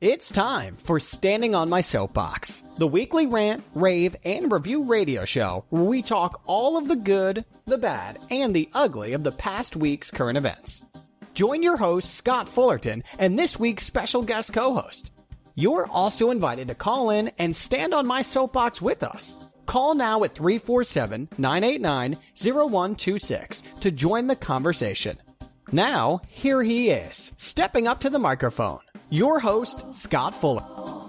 It's time for Standing on My Soapbox, the weekly rant, rave, and review radio show where we talk all of the good, the bad, and the ugly of the past week's current events. Join your host, Scott Fullerton, and this week's special guest co-host. You're also invited to call in and stand on my soapbox with us. Call now at 347-989-0126 to join the conversation. Now, here he is, stepping up to the microphone. Your host, Scott Fuller.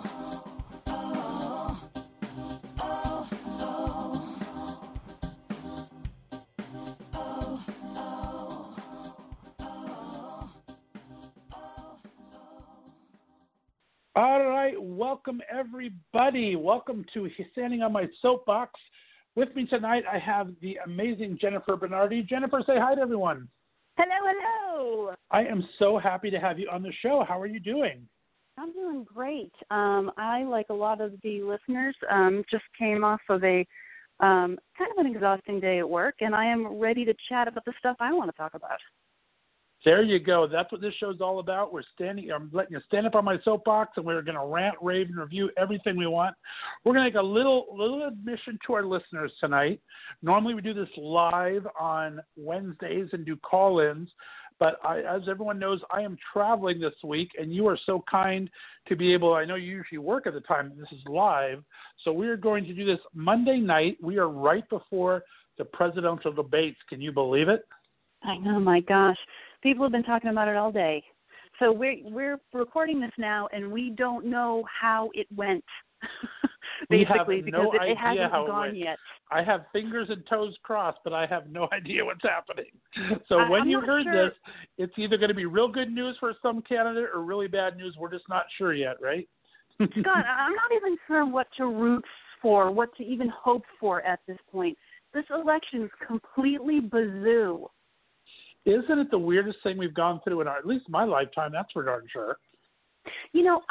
All right, welcome everybody. Welcome to Standing on My Soapbox. With me tonight, I have the amazing Jennifer Bernardi. Jennifer, say hi to everyone. Hello. I am so happy to have you on the show. How are you doing? I'm doing great. I, like a lot of the listeners, just came off of a kind of an exhausting day at work, and I am ready to chat about the stuff I want to talk about. There you go. That's what this show's all about. I'm letting you stand up on my soapbox, and we're going to rant, rave, and review everything we want. We're going to make a little admission to our listeners tonight. Normally we do this live on Wednesdays and do call-ins, but as everyone knows, I am traveling this week, and you are so kind to be able – I know you usually work at the time this is live, so we are going to do this Monday night. We are right before the presidential debates. Can you believe it? I know, my gosh. People have been talking about it all day. So we're recording this now, and we don't know how it went, basically, because it hasn't gone yet. I have fingers and toes crossed, but I have no idea what's happening. So when you heard this, it's either going to be real good news for some candidate or really bad news. We're just not sure yet, right? Scott, I'm not even sure what to root for, what to even hope for at this point. This election's completely bazoo. Isn't it the weirdest thing we've gone through in at least my lifetime? That's for darn sure. You know,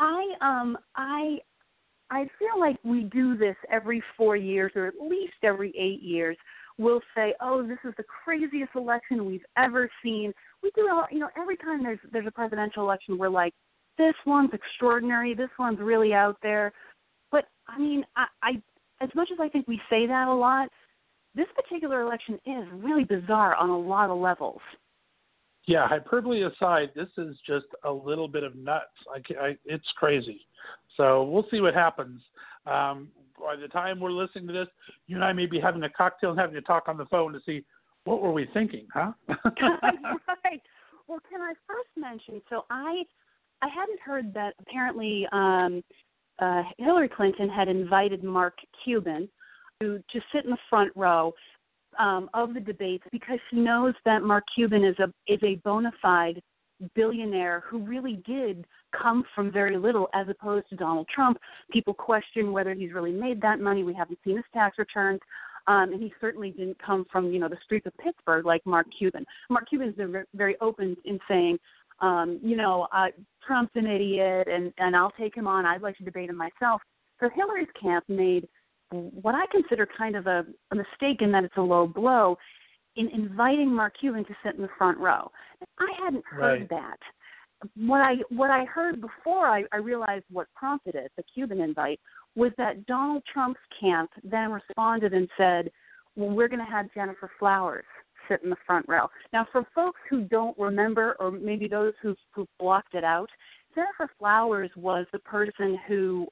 I feel like we do this every 4 years or at least every 8 years. We'll say, oh, this is the craziest election we've ever seen. We do it, every time there's a presidential election, we're like, this one's extraordinary. This one's really out there. But, I mean, I as much as I think we say that a lot, this particular election is really bizarre on a lot of levels. Yeah, hyperbole aside, this is just a little bit of nuts. It's crazy. So we'll see what happens. By the time we're listening to this, you and I may be having a cocktail and having to talk on the phone to see what were we thinking, huh? Right. Well, can I first mention, so I hadn't heard that apparently Hillary Clinton had invited Mark Cuban to sit in the front row of the debates because she knows that Mark Cuban is a bona fide billionaire who really did come from very little as opposed to Donald Trump. People question whether he's really made that money. We haven't seen his tax returns. And he certainly didn't come from, the streets of Pittsburgh like Mark Cuban. Mark Cuban's been very open in saying, Trump's an idiot and I'll take him on. I'd like to debate him myself. So Hillary's camp made what I consider kind of a mistake in that it's a low blow in inviting Mark Cuban to sit in the front row. I hadn't heard that. What I heard before I realized what prompted it, the Cuban invite, was that Donald Trump's camp then responded and said, well, we're going to have Jennifer Flowers sit in the front row. Now, for folks who don't remember, or maybe those who've blocked it out, Jennifer Flowers was the person who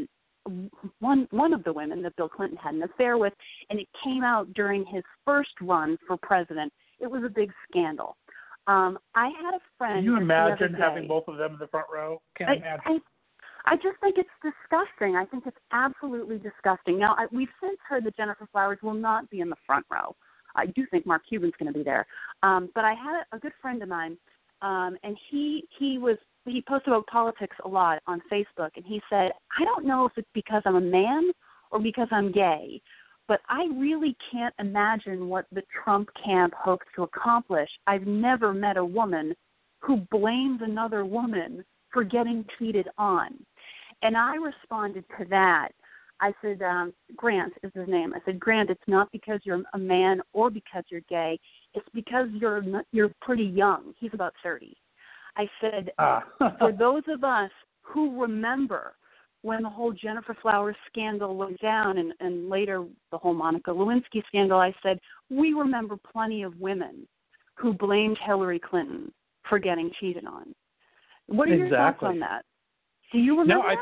one of the women that Bill Clinton had an affair with, and it came out during his first run for president. It was a big scandal. I had a friend. Can you imagine having both of them in the front row? Can't imagine. I just think it's disgusting. I think it's absolutely disgusting. Now, we've since heard that Jennifer Flowers will not be in the front row. I do think Mark Cuban's going to be there. But I had a good friend of mine, and he posted about politics a lot on Facebook, and he said, I don't know if it's because I'm a man or because I'm gay, but I really can't imagine what the Trump camp hopes to accomplish. I've never met a woman who blames another woman for getting cheated on. And I responded to that. I said, Grant is his name. I said, Grant, it's not because you're a man or because you're gay. It's because you're pretty young. He's about 30. I said, for those of us who remember when the whole Jennifer Flowers scandal went down and later the whole Monica Lewinsky scandal, I said, we remember plenty of women who blamed Hillary Clinton for getting cheated on. What are your thoughts on that? Do you remember No, that?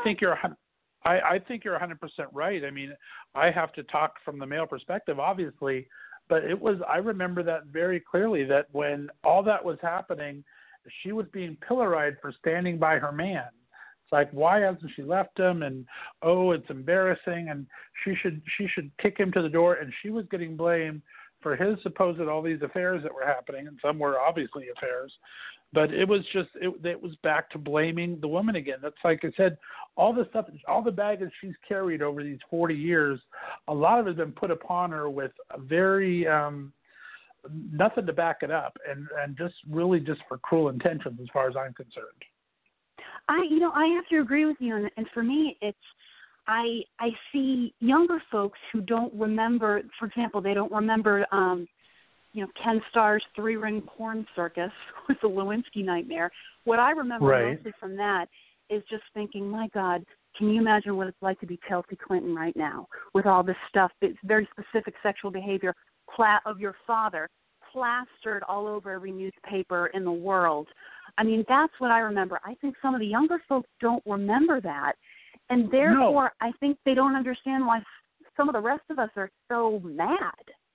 I think you're 100% right. I mean, I have to talk from the male perspective, obviously, but I remember that very clearly, that when all that was happening, she was being pilloried for standing by her man. It's like, why hasn't she left him? And, oh, it's embarrassing, and she should kick him to the door. And she was getting blamed for his supposed all these affairs that were happening, and some were obviously affairs. But it was just it was back to blaming the woman again. That's like I said, all the stuff, all the baggage she's carried over these 40 years, a lot of it has been put upon her with a very nothing to back it up, and just really just for cruel intentions, as far as I'm concerned. I have to agree with you, and for me, it's I see younger folks who don't remember. For example, they don't remember, Ken Starr's 3-ring porn circus with the Lewinsky nightmare. What I remember mostly from that is just thinking, my God, can you imagine what it's like to be Chelsea Clinton right now with all this stuff? It's very specific sexual behavior of your father plastered all over every newspaper in the world. I mean, that's what I remember. I think some of the younger folks don't remember that, and therefore I think they don't understand why some of the rest of us are so mad.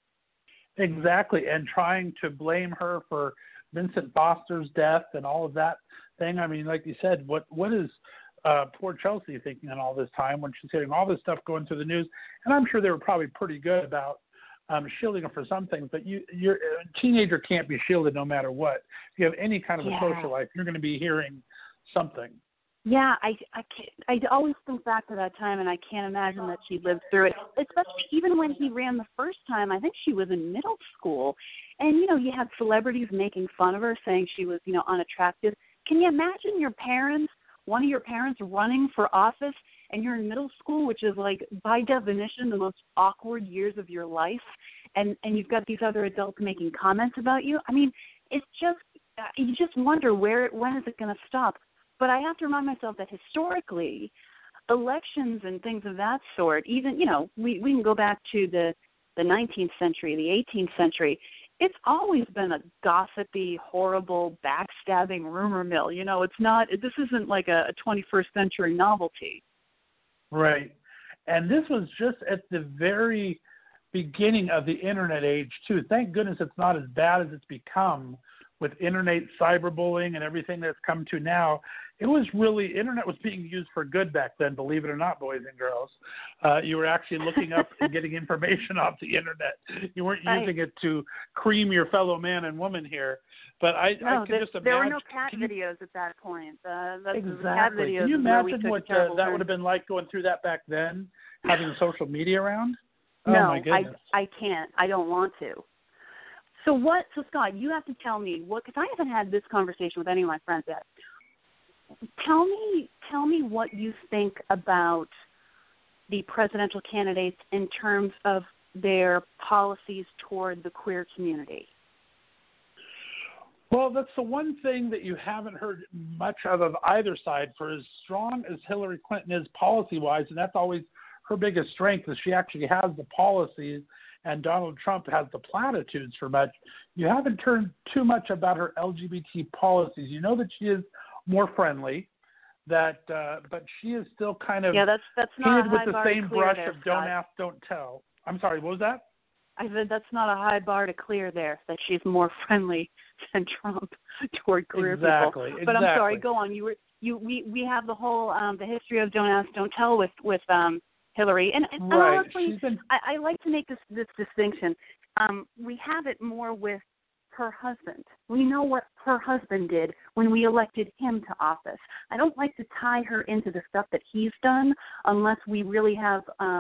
Exactly, and trying to blame her for Vincent Foster's death and all of that thing. I mean, like you said, what is poor Chelsea thinking in all this time when she's hearing all this stuff going through the news? And I'm sure they were probably pretty good about shielding her for some things, but a teenager can't be shielded no matter what. If you have any kind of a social life, you're going to be hearing something. Yeah, I always think back to that time, and I can't imagine that she lived through it, especially even when he ran the first time. I think she was in middle school, and, you had celebrities making fun of her, saying she was, unattractive. Can you imagine one of your parents running for office, and you're in middle school, which is, like, by definition, the most awkward years of your life, and you've got these other adults making comments about you? I mean, it's just, you just wonder when is it going to stop? But I have to remind myself that historically, elections and things of that sort, even, we can go back to the 19th century, the 18th century. It's always been a gossipy, horrible, backstabbing rumor mill. This isn't like a 21st century novelty. Right. And this was just at the very beginning of the internet age, too. Thank goodness it's not as bad as it's become with internet cyberbullying and everything that's come to now. It was really, internet was being used for good back then, believe it or not, boys and girls. You were actually looking up and getting information off the internet. You weren't using it to cream your fellow man and woman here. But I can just imagine. There were no cat videos at that point. Exactly. Cat videos can you imagine what that turns. would have been like going through that back then, having social media around? No, oh, my goodness. I can't. I don't want to. So Scott, you have to tell me because I haven't had this conversation with any of my friends yet. Tell me what you think about the presidential candidates in terms of their policies toward the queer community. Well, that's the one thing that you haven't heard much of either side. For as strong as Hillary Clinton is policy-wise, and that's always her biggest strength, is she actually has the policies, and Donald Trump has the platitudes for much. You haven't heard too much about her LGBT policies. You know that she is more friendly, but she is still kind of that's not painted with the same brush there, of don't ask, don't tell. I'm sorry, what was that? I said that's not a high bar to clear there, that she's more friendly than Trump toward queer people. But I'm sorry, go on. We have the whole the history of don't ask, don't tell with Hillary. And honestly, I like to make this distinction. We have it more with her husband. We know what her husband did when we elected him to office. I don't like to tie her into the stuff that he's done unless we really have,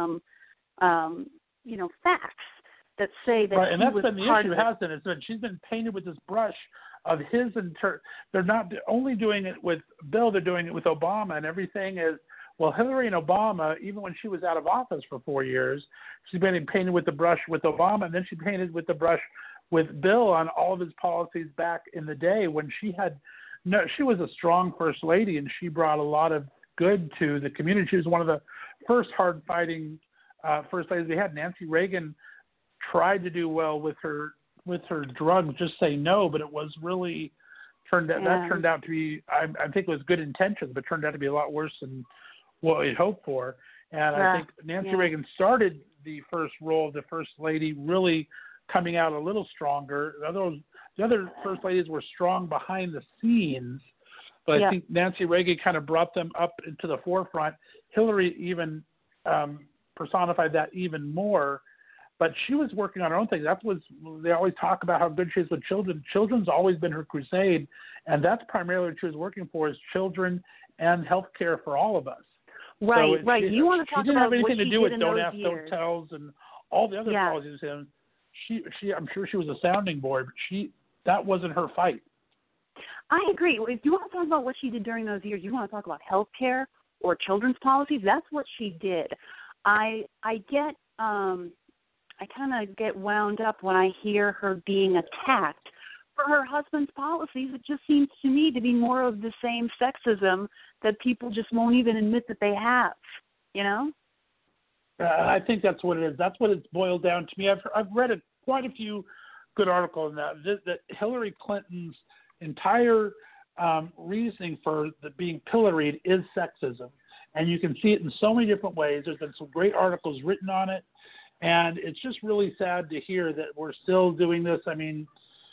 facts that say that and that's was been the part issue, of it. hasn't it? It's been, she's been painted with this brush of his they're not only doing it with Bill, they're doing it with Obama, and everything is, well, Hillary and Obama, even when she was out of office for 4 years, she's been painted with the brush with Obama, and then she painted with the brush with Bill on all of his policies back in the day when she was a strong first lady, and she brought a lot of good to the community. She was one of the first hard-fighting first ladies we had. Nancy Reagan tried to do well with her drugs, just say no, but it was really turned out to be, I think it was good intentions, but turned out to be a lot worse than what we'd hoped for. And I think Nancy Reagan started the first role of the first lady really coming out a little stronger. The other first ladies were strong behind the scenes, but I think Nancy Reagan kind of brought them up into the forefront. Hillary even personified that even more, but she was working on her own thing. That's what they always talk about, how good she is with children. Children's always been her crusade, and that's primarily what she was working for, is children and health care for all of us. Right, so right. You want to talk about what she did in those years. She didn't have anything to do with Don't Ask, Don't Tells and all the other policies. And she, I'm sure she was a sounding board, but that wasn't her fight. I agree. If you want to talk about what she did during those years, you want to talk about health care or children's policies, that's what she did. I kind of get wound up when I hear her being attacked for her husband's policies. It just seems to me to be more of the same sexism that people just won't even admit that they have, you know? I think that's what it is. That's what it's boiled down to me. I've read quite a few good articles on that Hillary Clinton's entire reasoning for being pilloried is sexism. And you can see it in so many different ways. There's been some great articles written on it. And it's just really sad to hear that we're still doing this. I mean,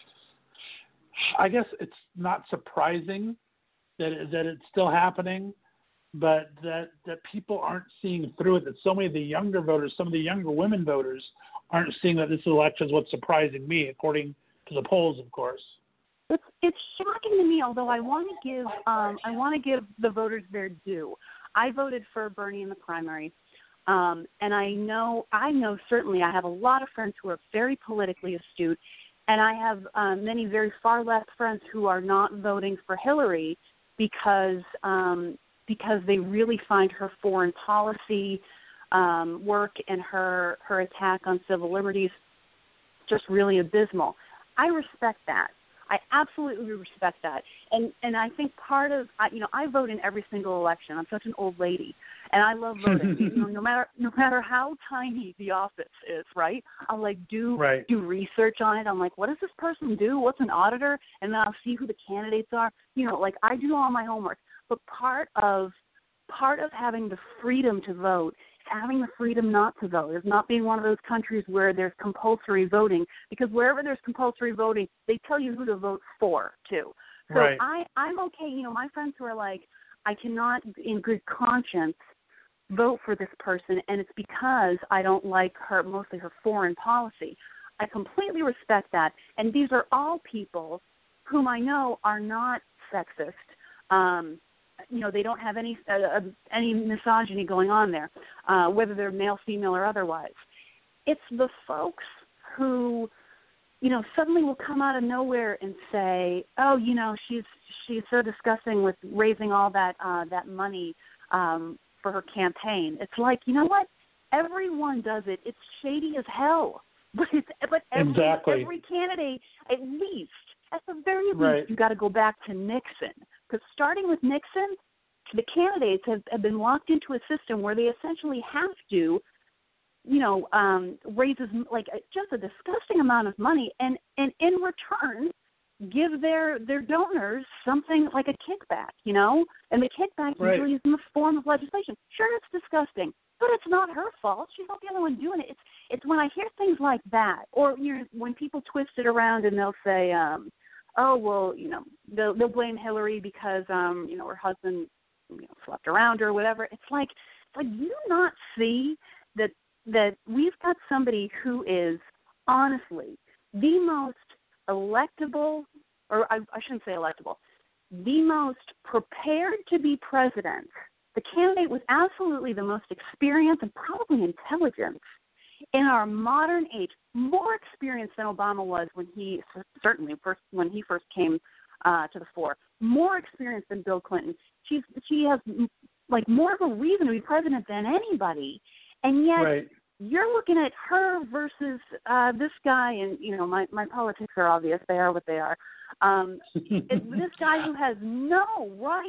I guess it's not surprising that it's still happening, but that people aren't seeing through it, that so many of the younger voters, some of the younger women voters, aren't seeing that this election is what's surprising me, according to the polls, of course. It's shocking to me, although I want to give the voters their due. I voted for Bernie in the primary. And I know certainly I have a lot of friends who are very politically astute, and I have many very far left friends who are not voting for Hillary because they really find her foreign policy work and her attack on civil liberties just really abysmal. I respect that. I absolutely respect that. And I think part of, I vote in every single election. I'm such an old lady, and I love voting. No matter how tiny the office is, right? I'll do research on it. I'm like, what does this person do? What's an auditor? And then I'll see who the candidates are. I do all my homework. But part of having the freedom to vote, having the freedom not to vote, is not being one of those countries where there's compulsory voting, because wherever there's compulsory voting, they tell you who to vote for, too. So I'm okay. My friends who are like, I cannot, in good conscience, vote for this person, and it's because I don't like mostly her foreign policy. I completely respect that. And these are all people whom I know are not sexist. They don't have any misogyny going on there, whether they're male, female, or otherwise. It's the folks who, suddenly will come out of nowhere and say, oh, she's so disgusting with raising all that money for her campaign. It's like, you know what? Everyone does it. It's shady as hell. But every candidate, at the very least, you got to go back to Nixon. Because starting with Nixon, the candidates have been locked into a system where they essentially have to, raise just a disgusting amount of money, and in return give their donors something like a kickback, and the kickback usually is in the form of legislation. Sure, it's disgusting, but it's not her fault. She's not the only one doing it. It's when I hear things like that, or when people twist it around and they'll say, oh, well, they'll blame Hillary because, her husband, slept around her or whatever. It's like, do you not see that we've got somebody who is honestly the most electable, or I shouldn't say electable, the most prepared to be president, the candidate with absolutely the most experience and probably intelligence in our modern age, more experienced than Obama was when he first came to the fore, more experienced than Bill Clinton. She has more of a reason to be president than anybody, and yet you're looking at her versus this guy, and my politics are obvious; they are what they are. It's this guy who has no right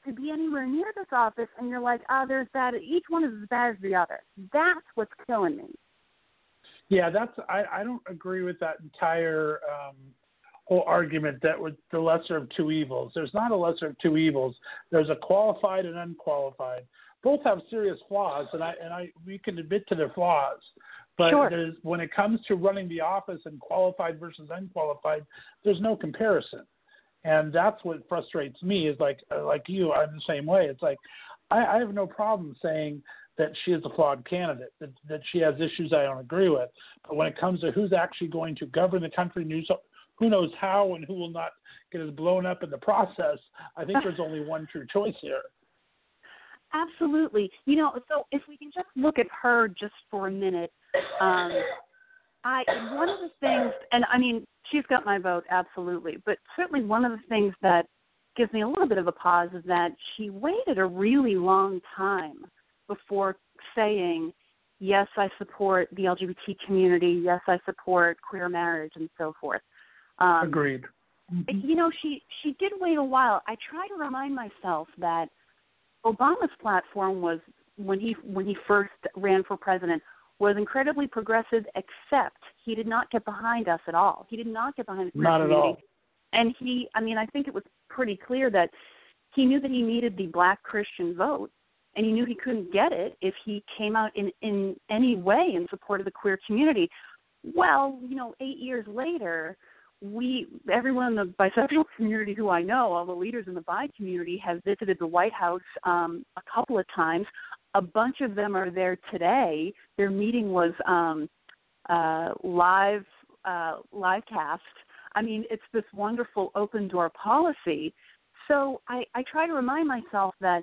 to be anywhere near this office, and you're like, there's bad. Each one is as bad as the other. That's what's killing me. Yeah, I don't agree with that entire whole argument that with the lesser of two evils. There's not a lesser of two evils. There's a qualified and unqualified. Both have serious flaws, and we can admit to their flaws. But sure. When it comes to running the office and qualified versus unqualified, there's no comparison. And that's what frustrates me is like you, I'm the same way. It's like I have no problem saying that she is a flawed candidate, that she has issues I don't agree with. But when it comes to who's actually going to govern the country, who knows how and who will not get us blown up in the process, I think there's only one true choice here. Absolutely. So if we can just look at her just for a minute, one of the things, and I mean, she's got my vote, absolutely, but certainly one of the things that gives me a little bit of a pause is that she waited a really long time before saying, yes, I support the LGBT community, yes, I support queer marriage, and so forth. Agreed. She did wait a while. I try to remind myself that Obama's platform was, when he first ran for president, was incredibly progressive, except he did not get behind us at all. He did not get behind the queer community. Not at all. And I think it was pretty clear that he knew that he needed the black Christian vote, and he knew he couldn't get it if he came out in any way in support of the queer community. Well, 8 years later, everyone in the bisexual community who I know, all the leaders in the bi community, have visited the White House a couple of times. A bunch of them are there today. Their meeting was live cast. I mean, it's this wonderful open door policy. So I try to remind myself that,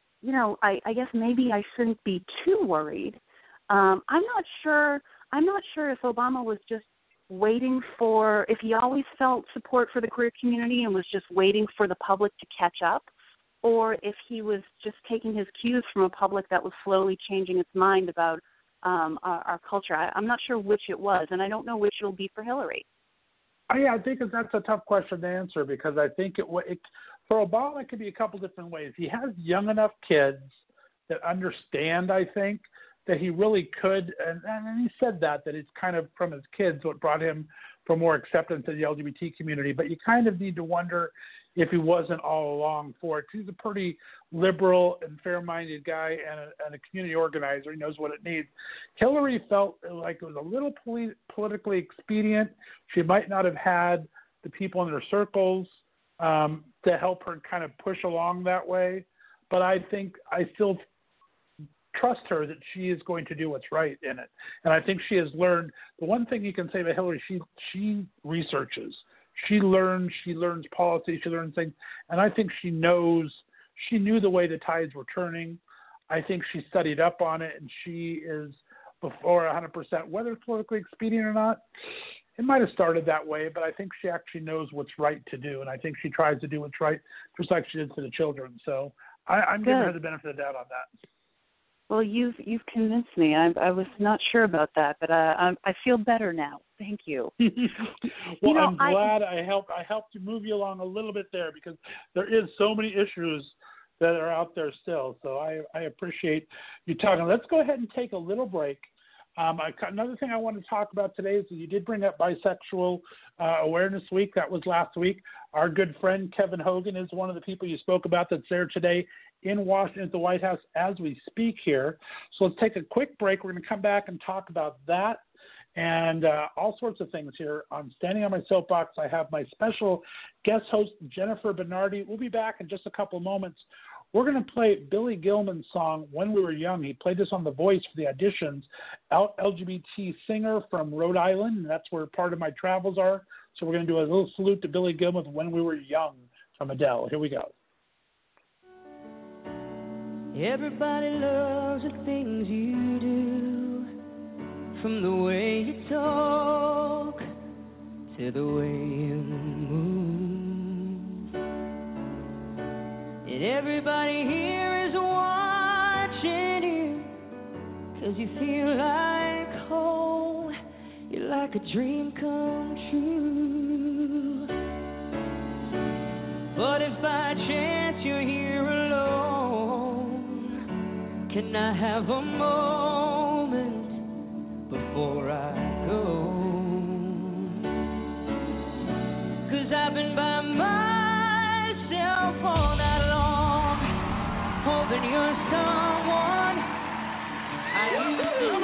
I guess maybe I shouldn't be too worried. I'm not sure if Obama was just waiting for, if he always felt support for the queer community and was just waiting for the public to catch up, or if he was just taking his cues from a public that was slowly changing its mind about our culture. I'm not sure which it was, and I don't know which it'll be for Hillary. I think that's a tough question to answer, because I think for Obama it could be a couple different ways. He has young enough kids that understand, I think, that he really could, and he said that it's kind of from his kids what brought him for more acceptance of the LGBT community. But you kind of need to wonder if he wasn't all along for it. He's a pretty liberal and fair-minded guy and a community organizer. He knows what it needs. Hillary felt like it was a little politically expedient. She might not have had the people in her circles to help her kind of push along that way. But I think I still trust her that she is going to do what's right in it. And I think she has learned. The one thing you can say about Hillary, she researches. She learns policy, she learns things. And I think she knew the way the tides were turning. I think she studied up on it, and she is before 100%, whether it's politically expedient or not. It might have started that way, but I think she actually knows what's right to do. And I think she tries to do what's right, just like she did for the children. So I'm giving her the benefit of the doubt on that. Well, you've convinced me. I was not sure about that, but I feel better now. Thank you. Well, I'm glad I helped to move you along a little bit there, because there is so many issues that are out there still. So I appreciate you talking. Let's go ahead and take a little break. Another thing I want to talk about today is that you did bring up Bisexual Awareness Week. That was last week. Our good friend Kevin Hogan is one of the people you spoke about that's there today in Washington at the White House as we speak here. So let's take a quick break. We're going to come back and talk about that and all sorts of things here on Standing on My Soapbox. I have my special guest host, Jennifer Bernardi. We'll be back in just a couple of moments. We're going to play Billy Gilman's song, When We Were Young. He played this on The Voice for the auditions. LGBT singer from Rhode Island, and that's where part of my travels are. So we're going to do a little salute to Billy Gilman with When We Were Young from Adele. Here we go. Everybody loves the things you do, from the way you talk to the way you move. And everybody here is watching you, 'cause you feel like home. You're like a dream come true. But if by chance you're here alone, Can I have a moment before I go? 'Cause I've been by myself all night long, hoping you're someone I used to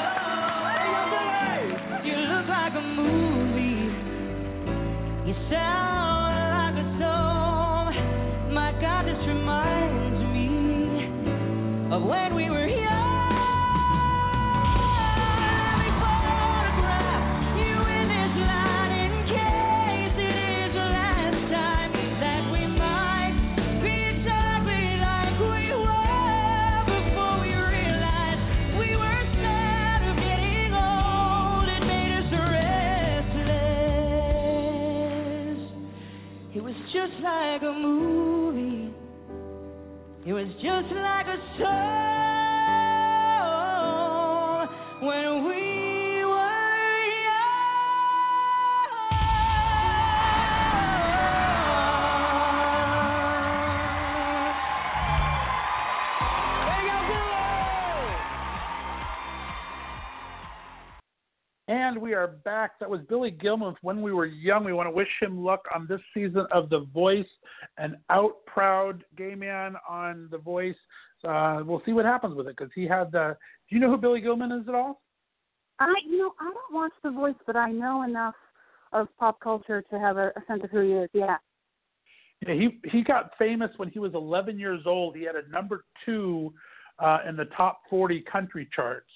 know. You look like a movie, you sound like a song. My God, this reminds me of when we were young. Let me photograph you in this light in case it is the last time that we might be exactly like we were before we realized we were scared of getting old. It made us restless. It was just like a movie. It was just like a song when we were young. There you go. And we are back. That was Billy Gilman with When We Were Young. We want to wish him luck on this season of The Voice, an out proud gay man on The Voice. We'll see what happens with it because he had the. Do you know who Billy Gilman is at all? I don't watch The Voice, but I know enough of pop culture to have a sense of who he is. Yeah. Yeah, he got famous when he was 11 years old. He had a number 2 in the top 40 country charts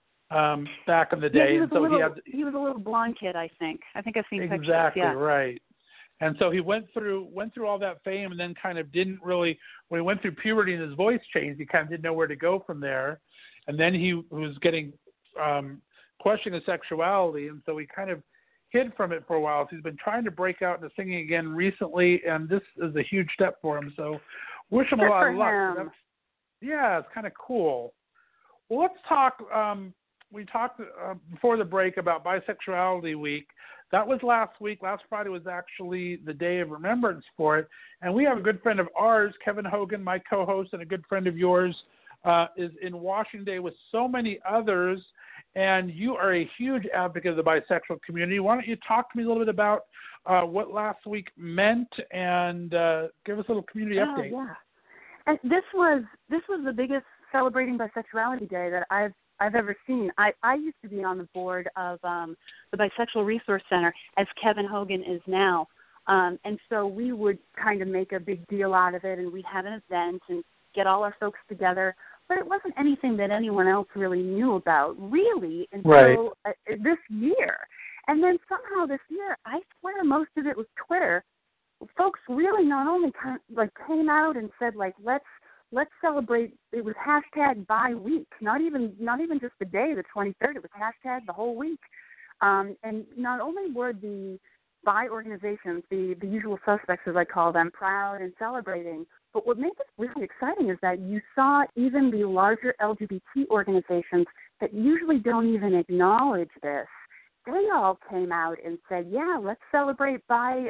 back in the day. Yeah, and so he was a little blonde kid, I think. I think I've seen pictures. Exactly, yeah. Right. And so he went through all that fame, and then kind of didn't really. When he went through puberty and his voice changed, he kind of didn't know where to go from there. And then he was getting questioning his sexuality, and so he kind of hid from it for a while. So he's been trying to break out into singing again recently, and this is a huge step for him. So wish him a lot of luck. Yeah, it's kind of cool. Well, let's talk. We talked before the break about Bisexuality Week. That was last week. Last Friday was actually the day of remembrance for it. And we have a good friend of ours, Kevin Hogan, my co-host, and a good friend of yours, is in Washington Day with so many others. And you are a huge advocate of the bisexual community. Why don't you talk to me a little bit about what last week meant and give us a little community update? Yeah. And this was the biggest celebrating bisexuality day that I've ever seen. I used to be on the board of the Bisexual Resource Center, as Kevin Hogan is now. And so we would kind of make a big deal out of it, and we'd have an event and get all our folks together. But it wasn't anything that anyone else really knew about, really, until this year. And then somehow this year, I swear most of it was Twitter. Folks really not only came out and said, like, let's celebrate. It was hashtag bi week, not even just the day, the 23rd. It was hashtag the whole week. And not only were the bi organizations, the usual suspects as I call them, proud and celebrating, but what made this really exciting is that you saw even the larger LGBT organizations that usually don't even acknowledge this. They all came out and said, yeah, let's celebrate bi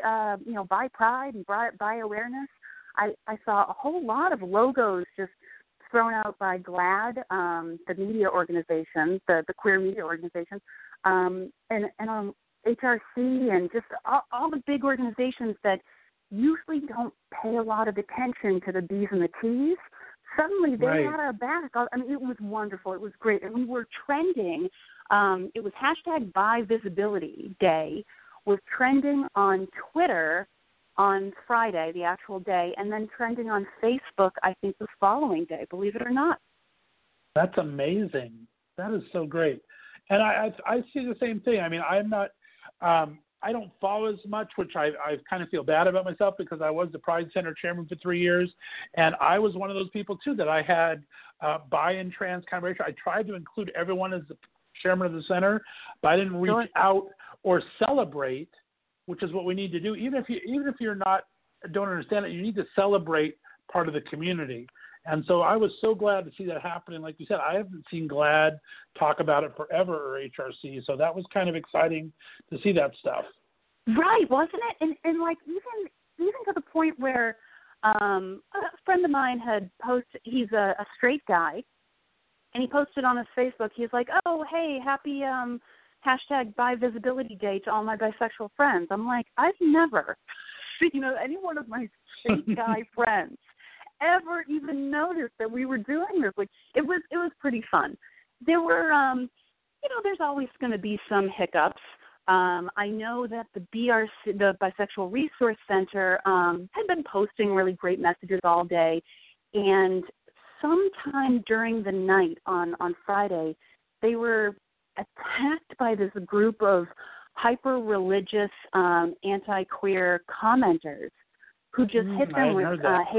pride and bi awareness. I saw a whole lot of logos just thrown out by GLAAD, the media organization, the queer media organization, and HRC, and just all the big organizations that usually don't pay a lot of attention to the B's and the T's. Suddenly they had our back. I mean, it was wonderful. It was great. And we were trending. It was hashtag Bi Visibility Day. Was trending on Twitter on Friday, the actual day, and then trending on Facebook, I think, the following day, believe it or not. That's amazing. That is so great. And I see the same thing. I mean, I'm not I don't follow as much, which I kind of feel bad about myself because I was the Pride Center chairman for 3 years, and I was one of those people, too, that I had bi and trans kind of ratio. I tried to include everyone as the chairman of the center, but I didn't reach out or celebrate, which is what we need to do. Even if you're not, don't understand it, you need to celebrate part of the community. And so I was so glad to see that happening. Like you said, I haven't seen GLAAD talk about it forever, or HRC. So that was kind of exciting to see that stuff. Right, wasn't it? And like even to the point where a friend of mine had posted, he's a straight guy, And he posted on his Facebook, he's like, oh, hey, happy hashtag Bi Visibility Day to all my bisexual friends. I'm like, I've never seen any one of my straight guy friends ever even noticed that we were doing this. Like, it was pretty fun. There were, there's always going to be some hiccups. I know that the BRC, the Bisexual Resource Center, had been posting really great messages all day, and sometime during the night on Friday, they were attacked by this group of hyper-religious, anti-queer commenters who just hit them with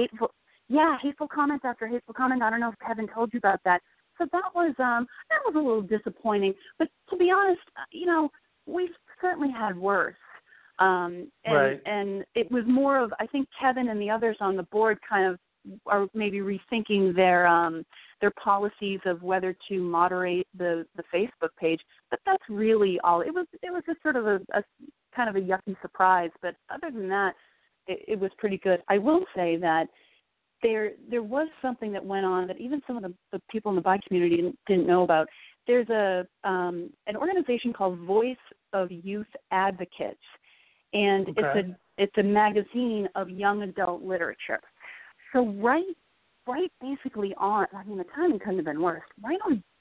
hateful comments after hateful comment. I don't know if Kevin told you about that. So that was a little disappointing. But to be honest, we've certainly had worse. And it was more of, I think Kevin and the others on the board kind of are maybe rethinking their policies of whether to moderate the Facebook page. But that's really all. It was just sort of a kind of a yucky surprise. But other than that, it was pretty good. I will say that there was something that went on that even some of the people in the bi community didn't know about. There's an organization called Voice of Youth Advocates, and it's a magazine of young adult literature. So right basically on, the timing couldn't have been worse. Right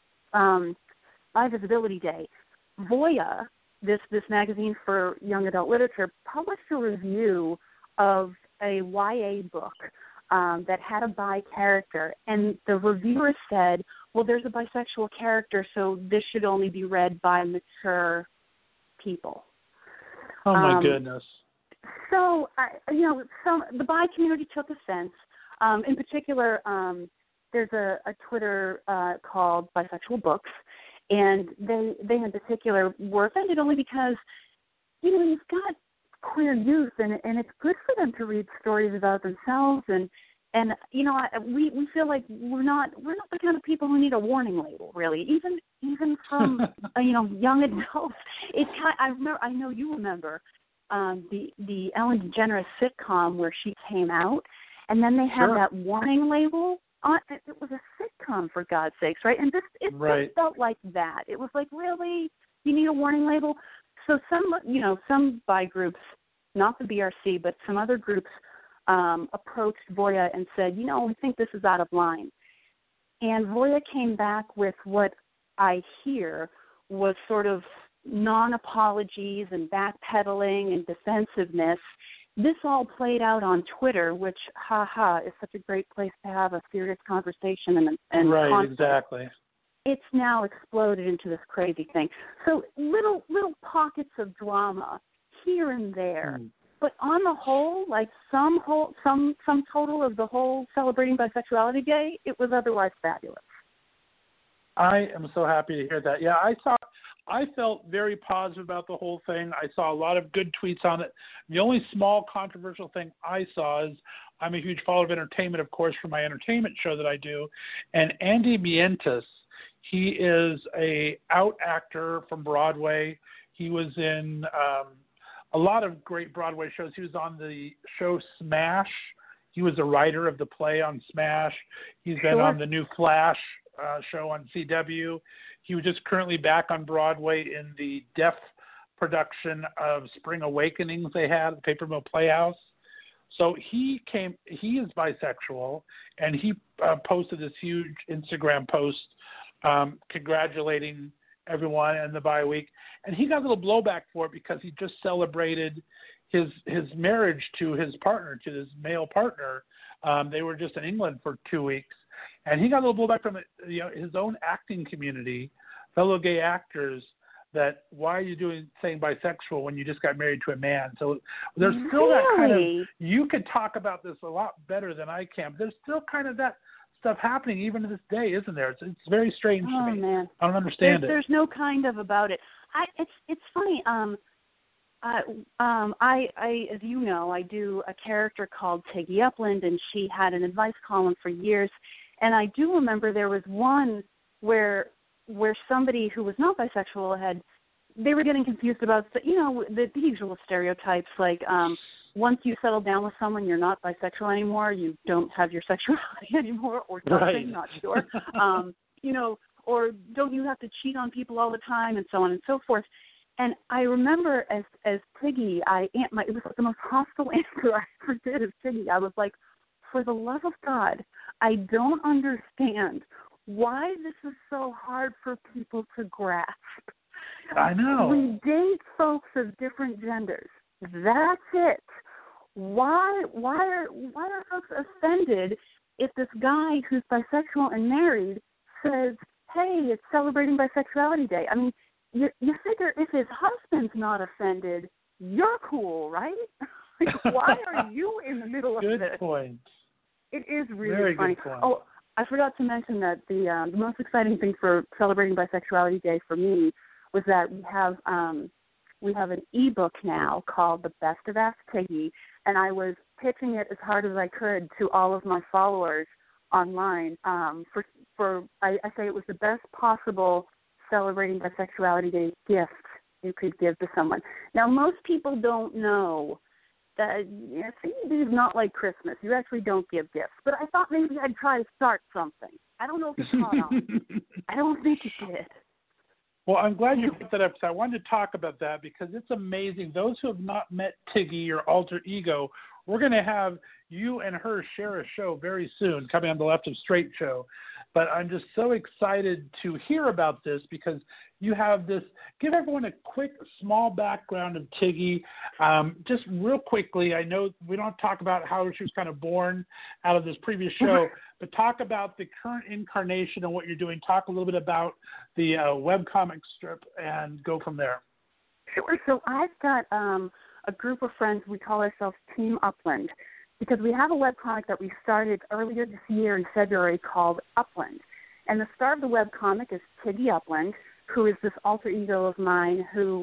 on Bi Visibility Day, Voya, this magazine for young adult literature, published a review of a YA book that had a bi character, and the reviewer said, well, there's a bisexual character, so this should only be read by mature people. Oh, my goodness. So, the bi community took offense. In particular, there's a Twitter called Bisexual Books, and they in particular were offended only because, you've got queer youth, and it's good for them to read stories about themselves, and we feel like we're not the kind of people who need a warning label, really, even from young adults. I know you remember the Ellen DeGeneres sitcom where she came out, and then they had that warning label on it. It was a sitcom, for God's sakes, right? And just felt like that. It was like, really, you need a warning label? So some bi groups, not the BRC, but some other groups approached Voya and said, we think this is out of line. And Voya came back with what I hear was sort of non-apologies and backpedaling and defensiveness. This all played out on Twitter, which, is such a great place to have a serious conversation and right, conflict. Exactly. It's now exploded into this crazy thing. So little pockets of drama here and there. But on the whole, like some total of the whole Celebrating Bisexuality Day, it was otherwise fabulous. I am so happy to hear that. Yeah, I felt very positive about the whole thing. I saw a lot of good tweets on it. The only small controversial thing I saw is I'm a huge follower of entertainment, of course, for my entertainment show that I do. And Andy Mientus, he is a out actor from Broadway. He was in a lot of great Broadway shows. He was on the show Smash. He was a writer of the play on Smash. He's been on the new Flash show on CW. He was just currently back on Broadway in the deaf production of Spring Awakenings they had at the Paper Mill Playhouse. So he is bisexual, and he posted this huge Instagram post congratulating everyone in the Bi Week. And he got a little blowback for it because he just celebrated his marriage to his partner, to his male partner. They were just in England for 2 weeks. And he got a little blowback from his own acting community, fellow gay actors, that why are you saying bisexual when you just got married to a man? So there's still that kind of, you could talk about this a lot better than I can, but there's still kind of that stuff happening even to this day, isn't there? It's very strange to me. Man. I don't understand it. There's no kind of about it. It's funny. I as you know, I do a character called Tiggy Upland, and she had an advice column for years. And I do remember there was one where somebody who was not bisexual they were getting confused about the usual stereotypes, like once you settle down with someone, you're not bisexual anymore, you don't have your sexuality anymore, or something, not sure. or don't you have to cheat on people all the time, and so on and so forth. And I remember as Tiggy, it was the most hostile answer I ever did as Tiggy. I was like, for the love of God, I don't understand why this is so hard for people to grasp. I know. We date folks of different genders. That's it. Why are folks offended if this guy who's bisexual and married says, hey, it's celebrating Bisexuality Day? I mean, you figure if his husband's not offended, you're cool, right? Like, why are you in the middle of Good this? point. It is really Very funny. good point. Oh, I forgot to mention that the most exciting thing for celebrating Bisexuality Day for me was that we have an ebook now called The Best of Ask Tiggy, and I was pitching it as hard as I could to all of my followers online. I say it was the best possible celebrating Bisexuality Day gift you could give to someone. Now, most people don't know that CBD is not like Christmas. You actually don't give gifts. But I thought maybe I'd try to start something. I don't know if it's caught on. I don't think it did. Well, I'm glad you put that up because I wanted to talk about that because it's amazing. Those who have not met Tiggy, your alter ego, we're going to have you and her share a show very soon coming on the Left of Straight show. But I'm just so excited to hear about this because you have this. Give everyone a quick, small background of Tiggy. Just real quickly, I know we don't talk about how she was kind of born out of this previous show, but talk about the current incarnation and what you're doing. Talk a little bit about the webcomic strip and go from there. Sure. So I've got a group of friends. We call ourselves Team Upland because we have a webcomic that we started earlier this year in February called Upland. And the star of the webcomic is Tiggy Upland, who is this alter ego of mine who,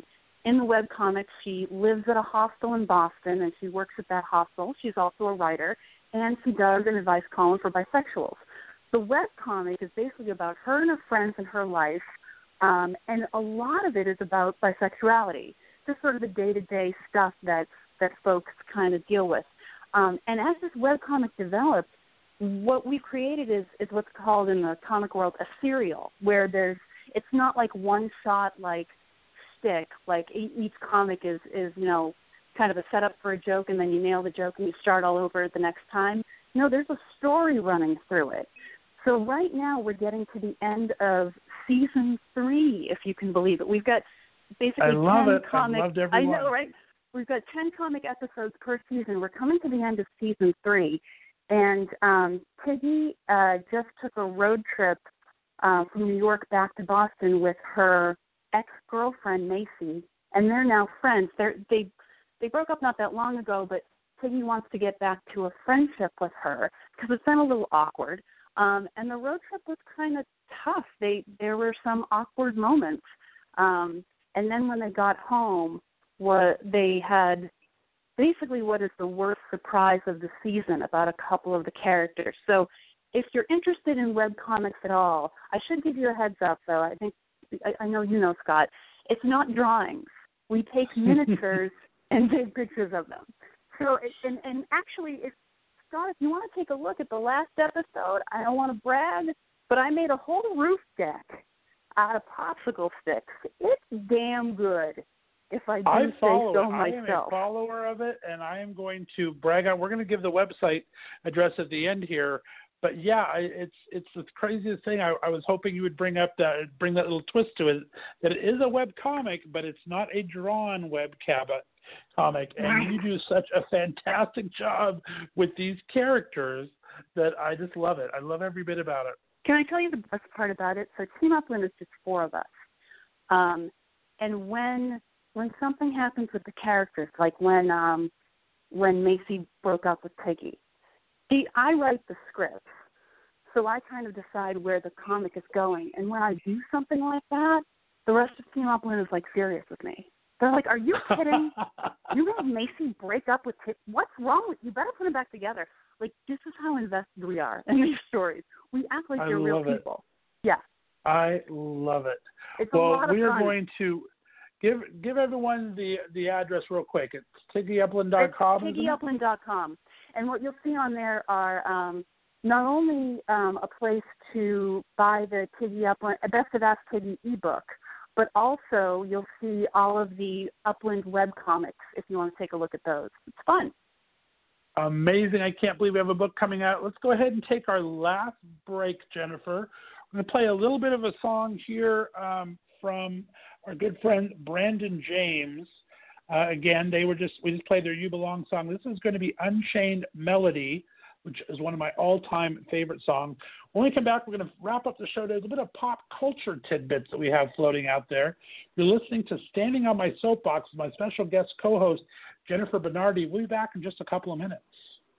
in the webcomic, she lives at a hostel in Boston, and she works at that hostel. She's also a writer, and she does an advice column for bisexuals. The webcomic is basically about her and her friends and her life, and a lot of it is about bisexuality, just sort of the day-to-day stuff that folks kind of deal with. And as this webcomic developed, what we've created is what's called in the comic world a serial, where it's not like one shot like stick, like each comic is kind of a setup for a joke and then you nail the joke and you start all over the next time. No, there's a story running through it. So right now we're getting to the end of season 3, if you can believe it. We've got basically 10 comic. I loved every one. I know, right? We've got 10 comic episodes per season. We're coming to the end of season 3. And Tiggy just took a road trip from New York back to Boston with her ex-girlfriend, Macy, and they're now friends. They broke up not that long ago, but Tiggy wants to get back to a friendship with her because it's been a little awkward. And the road trip was kind of tough. There were some awkward moments. And then when they got home, they had basically what is the worst surprise of the season about a couple of the characters. So if you're interested in webcomics at all, I should give you a heads up, though. I know you know, Scott. It's not drawings. We take miniatures and take pictures of them. So, and actually, Scott, if you want to take a look at the last episode, I don't want to brag, but I made a whole roof deck out of popsicle sticks. It's damn good. If I do say so myself. I am a follower of it, and I am going to brag on. We're going to give the website address at the end here, but yeah, it's the craziest thing. I was hoping you would bring that little twist to it. That it is a web comic, but it's not a drawn web comic, and you do such a fantastic job with these characters that I just love it. I love every bit about it. Can I tell you the best part about it? So Team Upland is just 4 of us, and when something happens with the characters, like when Macy broke up with Tiggy, I write the scripts, so I kind of decide where the comic is going. And when I do something like that, the rest of Team Upland is like furious with me. They're like, "Are you kidding? You made Macy break up with Tiggy? What's wrong with you? Better put them back together." Like, this is how invested we are in these stories. We act like they're real people. Yeah, I love it. It's a lot of fun. We are going to. Give everyone the address real quick. It's TiggyUpland.com. It's TiggyUpland.com. And what you'll see on there are not only a place to buy the Tiggy Upland, Best of Ask Tiggy ebook, but also you'll see all of the Upland webcomics if you want to take a look at those. It's fun. Amazing. I can't believe we have a book coming out. Let's go ahead and take our last break, Jennifer. I'm going to play a little bit of a song here from our good friend Brandon James. Again, we just played their You Belong song. This is going to be Unchained Melody, which is one of my all-time favorite songs. When we come back, we're going to wrap up the show. There's a bit of pop culture tidbits that we have floating out there. You're listening to Standing on My Soapbox with my special guest co-host, Jennifer Bernardi. We'll be back in just a couple of minutes.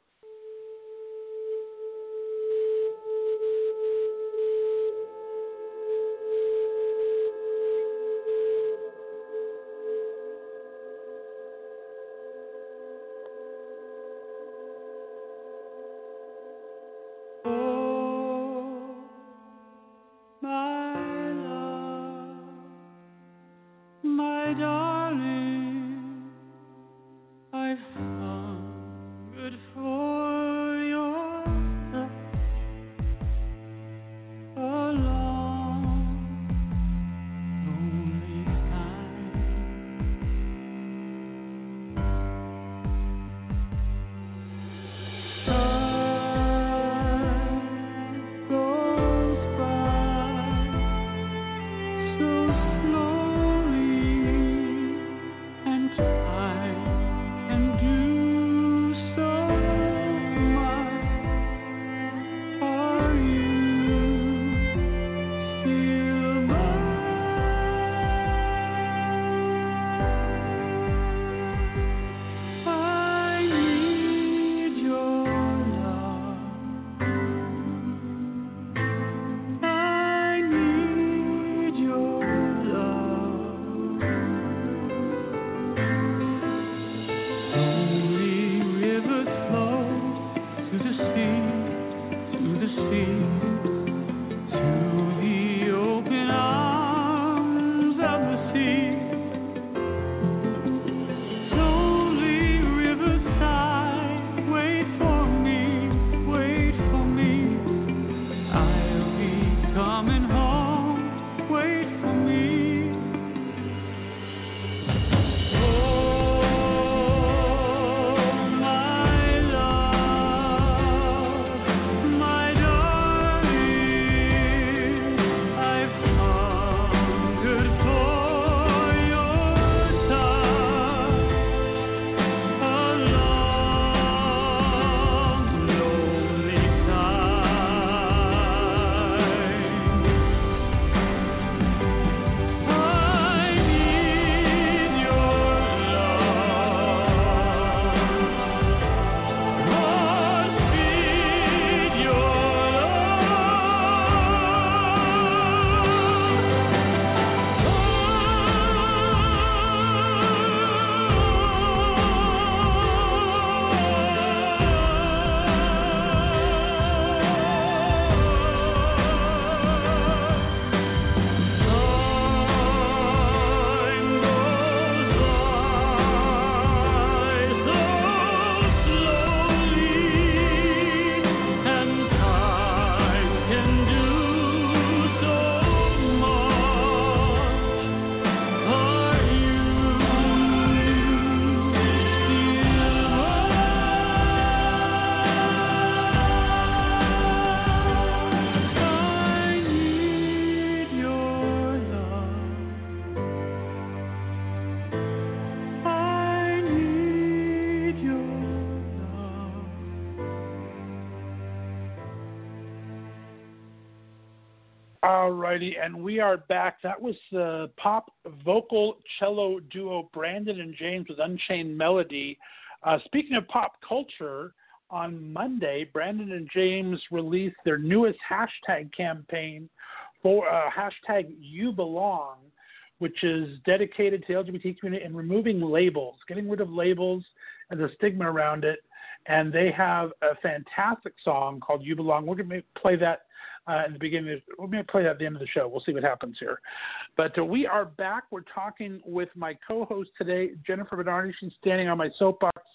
Alrighty, and we are back. That was the pop vocal cello duo Brandon and James with Unchained Melody. Speaking of pop culture, on Monday, Brandon and James released their newest hashtag campaign for hashtag You Belong, which is dedicated to the LGBT community and removing labels, getting rid of labels and the stigma around it. And they have a fantastic song called You Belong. We're going to play that in the beginning. We're going to play that at the end of the show. We'll see what happens here. But we are back. We're talking with my co-host today, Jennifer Bernardi. She's standing on my soapbox.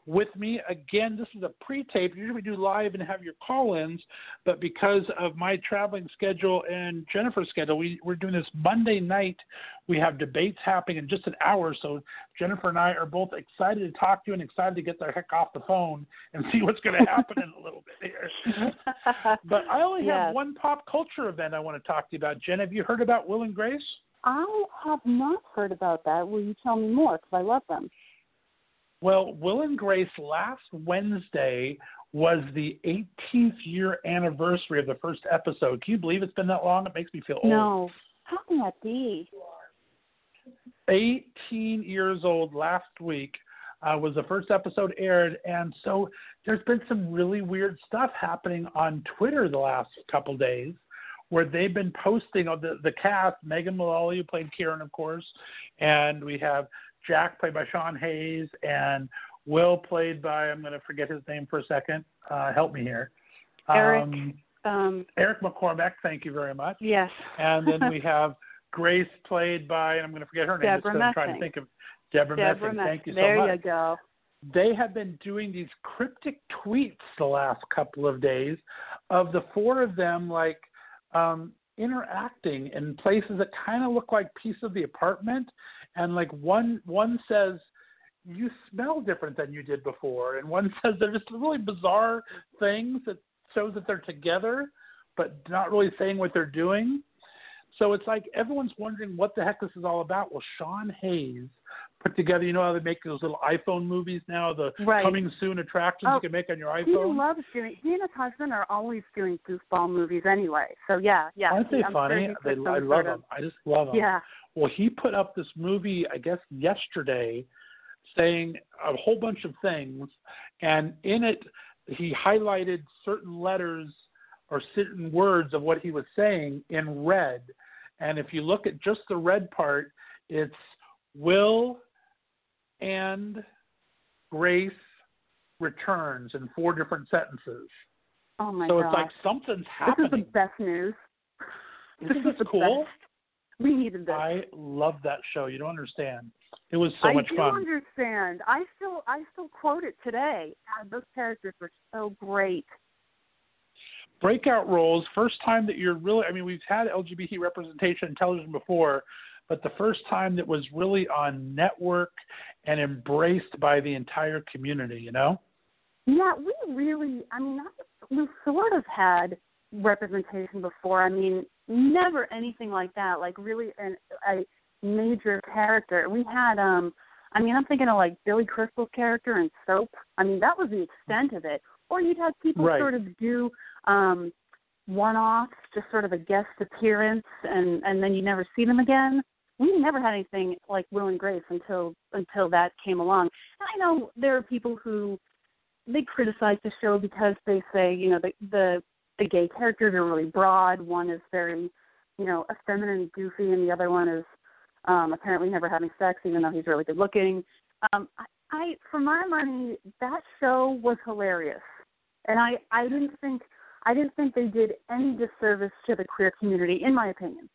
with me. Again, this is a pre-tape. Usually we do live and have your call-ins, but because of my traveling schedule and Jennifer's schedule, we're doing this Monday night. We have debates happening in just an hour, so Jennifer and I are both excited to talk to you and excited to get the heck off the phone and see what's going to happen in a little bit here. But I only have one pop culture event I want to talk to you about. Jen, have you heard about Will and Grace? I have not heard about that. Will you tell me more? Because I love them. Well, Will and Grace last Wednesday was the 18th year anniversary of the first episode. Can you believe it's been that long? It makes me feel old. No. How can that be? 18 years old last week was the first episode aired, and so there's been some really weird stuff happening on Twitter the last couple days where they've been posting of the cast, Megan Mullally, who played Kieran, of course, and we have Jack, played by Sean Hayes, and Will, played by, I'm going to forget his name for a second. Help me here. Eric McCormack, thank you very much. Yes. And then we have Grace, played by, and I'm going to forget her name. Deborah I'm trying to think of Deborah Messing. Thank you so much. There you go. They have been doing these cryptic tweets the last couple of days of the four of them, like, interacting in places that kind of look like pieces of the apartment. And like one says, you smell different than you did before. And one says they're just really bizarre things that shows that they're together, but not really saying what they're doing. So it's like everyone's wondering what the heck this is all about. Well, Sean Hayes put together, you know how they make those little iPhone movies now, the coming soon attractions you can make on your iPhone? He loves doing, he and his husband are always doing goofball movies anyway. So yeah. Aren't they funny? I love them. I just love them. Yeah. Well, he put up this movie, I guess, yesterday, saying a whole bunch of things, and in it he highlighted certain letters or certain words of what he was saying in red. And if you look at just the red part, it's Will and Grace returns in 4 different sentences. Oh, my God. So gosh. it's like something's happening. This is the best news. This is cool. Best. We needed this. I love that show. You don't understand. It was so much fun. I do understand. I still quote it today. Those characters were so great. Breakout roles, first time that you're really, I mean, we've had LGBT representation in television before, but the first time that was really on network and embraced by the entire community, you know? Yeah, we sort of had representation before. I mean, never anything like that, like really a major character. We had, I'm thinking of like Billy Crystal's character in Soap. I mean, that was the extent of it. Or you'd have people sort of do one-offs, just sort of a guest appearance, and then you never see them again. We never had anything like Will and Grace until that came along. And I know there are people who they criticize the show because they say, you know, the gay characters are really broad. One is very, you know, effeminate and goofy, and the other one is apparently never having sex, even though he's really good looking. For my money, that show was hilarious, and I didn't think they did any disservice to the queer community, in my opinion.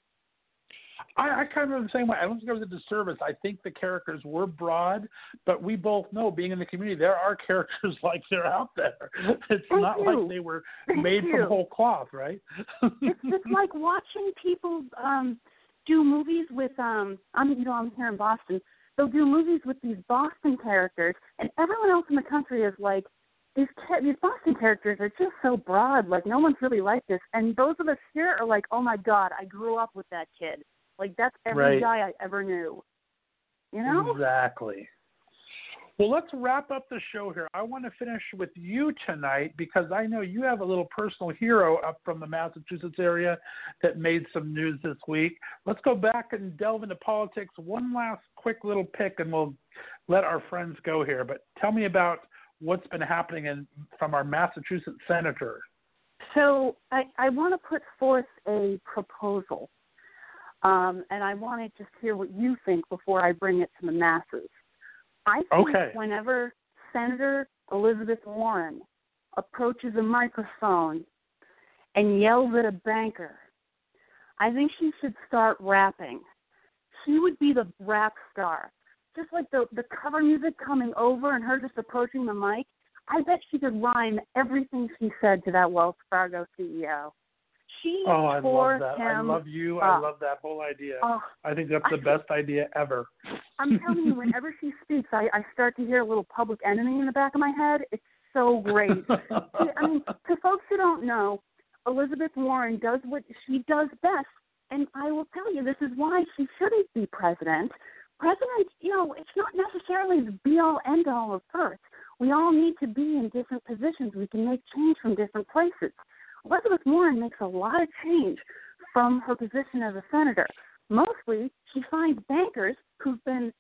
I kind of the same way. I don't think it was a disservice. I think the characters were broad, but we both know, being in the community, there are characters like they're out there. It's not like they were made from whole cloth, right? It's like watching people do movies with, I'm here in Boston. They'll do movies with these Boston characters, and everyone else in the country is like, these Boston characters are just so broad. Like, no one's really like this. And those of us here are like, oh, my God, I grew up with that kid. Like, that's every guy I ever knew. You know? Exactly. Well, let's wrap up the show here. I want to finish with you tonight because I know you have a little personal hero up from the Massachusetts area that made some news this week. Let's go back and delve into politics. One last quick little pick, and we'll let our friends go here. But tell me about what's been happening from our Massachusetts senator. So I want to put forth a proposal. And I want to just hear what you think before I bring it to the masses. I think whenever Senator Elizabeth Warren approaches a microphone and yells at a banker, I think she should start rapping. She would be the rap star. just like the cover music coming over and her just approaching the mic, I bet she could rhyme everything she said to that Wells Fargo CEO. She I tore love that. him I love you. up. I love that whole idea. I think that's the best idea ever. I'm telling you, whenever she speaks, I start to hear a little Public Enemy in the back of my head. It's so great. I mean, to folks who don't know, Elizabeth Warren does what she does best, and I will tell you, this is why she shouldn't be president. President, it's not necessarily the be-all, end-all of Earth. We all need to be in different positions. We can make change from different places. Elizabeth Warren makes a lot of change from her position as a senator. Mostly, she finds bankers who've been,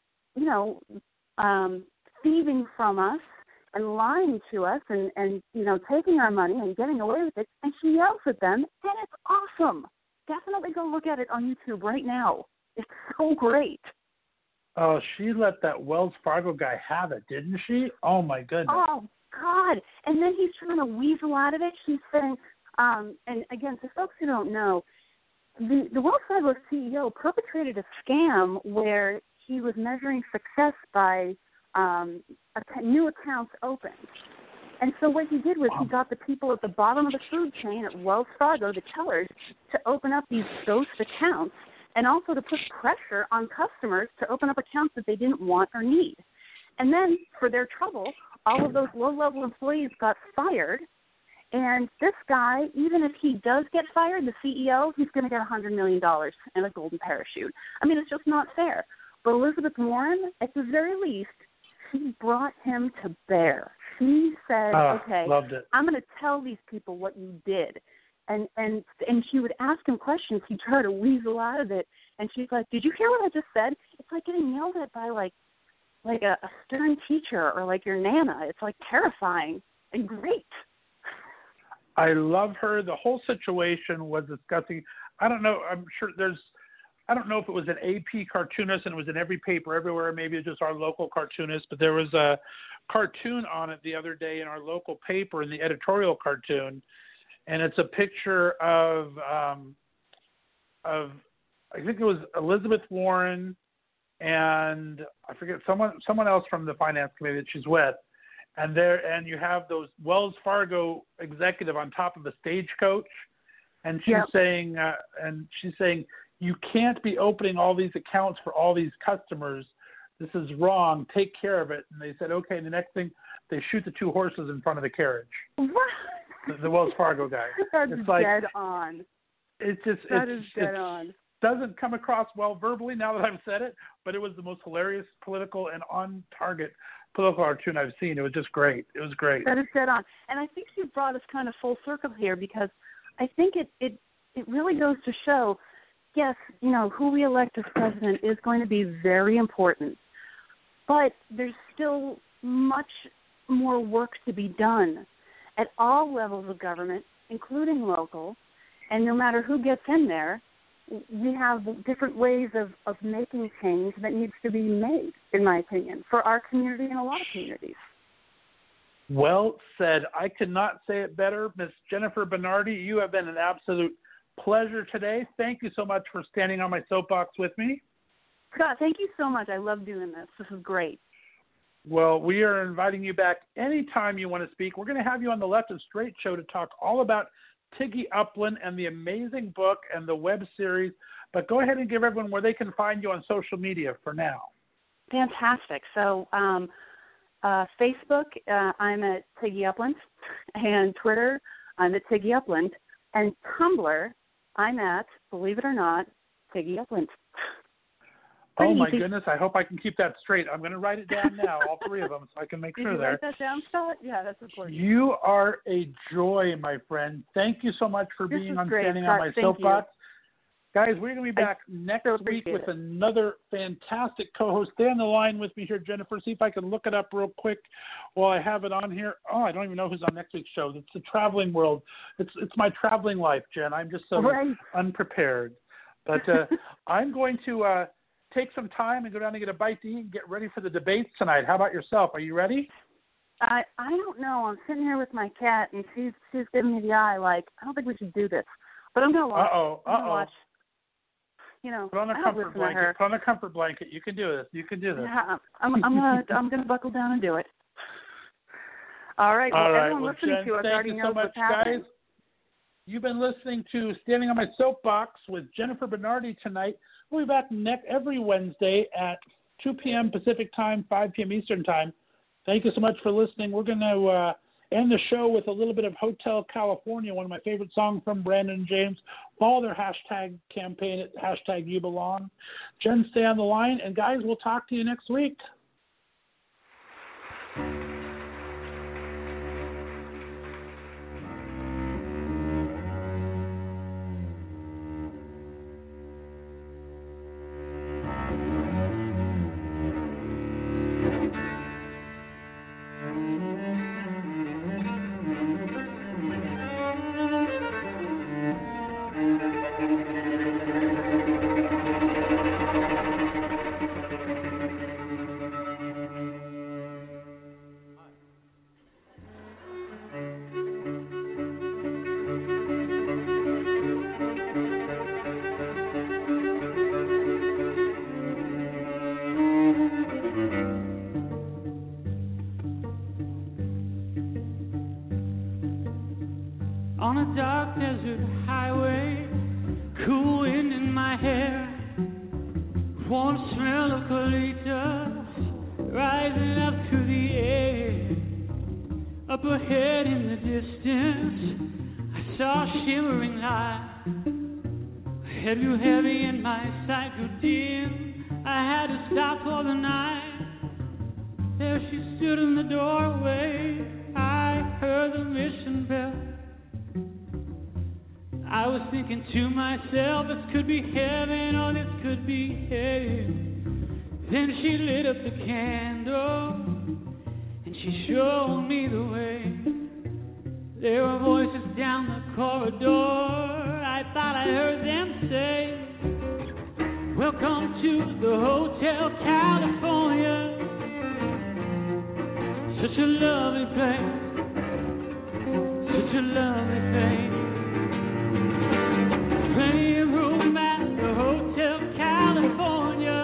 thieving from us and lying to us and taking our money and getting away with it, and she yells at them, and it's awesome. Definitely go look at it on YouTube right now. It's so great. Oh, she let that Wells Fargo guy have it, didn't she? Oh, my goodness. Oh, God. And then he's trying to weasel out of it. She's saying, and again, for folks who don't know, the Wells Fargo CEO perpetrated a scam where he was measuring success by new accounts opened. And so what he did was he got the people at the bottom of the food chain at Wells Fargo, the tellers, to open up these ghost accounts and also to put pressure on customers to open up accounts that they didn't want or need. And then, for their trouble, all of those low-level employees got fired. And this guy, even if he does get fired, the CEO, he's going to get $100 million and a golden parachute. I mean, it's just not fair. But Elizabeth Warren, at the very least, she brought him to bear. She said, okay, loved it. I'm going to tell these people what you did. And she would ask him questions. He'd try to weasel out of it. And she's like, did you hear what I just said? It's like getting yelled at by, like a stern teacher or like your Nana. It's, like, terrifying and great. I love her. The whole situation was disgusting. I don't know. I'm sure I don't know if it was an AP cartoonist and it was in every paper everywhere. Maybe it's just our local cartoonist, but there was a cartoon on it the other day in our local paper in the editorial cartoon. And it's a picture of I think it was Elizabeth Warren and I forget someone else from the finance committee that she's with. And you have those Wells Fargo executive on top of a stagecoach, and she's saying, you can't be opening all these accounts for all these customers. This is wrong. Take care of it. And they said, okay. And the next thing, they shoot the two horses in front of the carriage. What? The Wells Fargo guy. That's it's like, dead on. It's just dead on. Doesn't come across well verbally now that I've said it, but it was the most hilarious political and on target political cartoon I've seen. It was just great. It was great. That is dead on. And I think you brought us kind of full circle here because I think it really goes to show, yes, who we elect as president is going to be very important. But there's still much more work to be done at all levels of government, including local. And no matter who gets in there, we have different ways of making change that needs to be made, in my opinion, for our community and a lot of communities. Well said. I could not say it better. Miss Jennifer Bernardi, you have been an absolute pleasure today. Thank you so much for standing on my soapbox with me. Scott, thank you so much. I love doing this. This is great. Well, we are inviting you back anytime you want to speak. We're going to have you on the Left of Straight show to talk all about Tiggy Upland and the amazing book and the web series. But go ahead and give everyone where they can find you on social media for now. Fantastic. So Facebook, I'm at Tiggy Upland, and Twitter, I'm at Tiggy Upland, and Tumblr, I'm at, believe it or not, Tiggy Upland. Oh, my goodness. I hope I can keep that straight. I'm going to write it down now, all three of them, so I can make sure there. Did you write that down, Scott? Yeah, that's important. You are a joy, my friend. Thank you so much for being on Standing on My Soapbox. Guys, we're going to be back next week with another fantastic co-host. Stay on the line with me here, Jennifer. See if I can look it up real quick while I have it on here. Oh, I don't even know who's on next week's show. It's the traveling world. It's my traveling life, Jen. I'm just so unprepared. But I'm going to take some time and go down and get a bite to eat and get ready for the debates tonight. How about yourself? Are you ready? I don't know. I'm sitting here with my cat, and she's giving me the eye like, I don't think we should do this. But I'm going to watch. Uh-oh. Put on a I'll comfort listen to blanket. her. Put on a comfort blanket. You can do this. You can do this. Yeah, I'm gonna buckle down and do it. All right. Well, All right. everyone Well, listening Jen, to us thank already you knows so much, what's happening. guys. You've been listening to Standing on My Soapbox with Jennifer Bernardi tonight. We'll be back every Wednesday at 2 p.m. Pacific Time, 5 p.m. Eastern Time. Thank you so much for listening. We're going to end the show with a little bit of Hotel California, one of my favorite songs from Brandon and James. Follow their hashtag campaign at hashtag You Belong. Jen, stay on the line. And, guys, we'll talk to you next week. On a dark desert highway, cool wind in my hair, warm smell of colitas rising up to the air. Up ahead in the distance, I saw a shimmering light. My head grew heavy and my sight grew dim. I had to stop for the night. There she stood in the doorway. I heard the mission bell. I was thinking to myself, this could be heaven or this could be hell. Then she lit up the candle and she showed me the way. There were voices down the corridor. I thought I heard them say, welcome to the Hotel California. Such a lovely place, such a lovely place. Plenty of room at the Hotel California.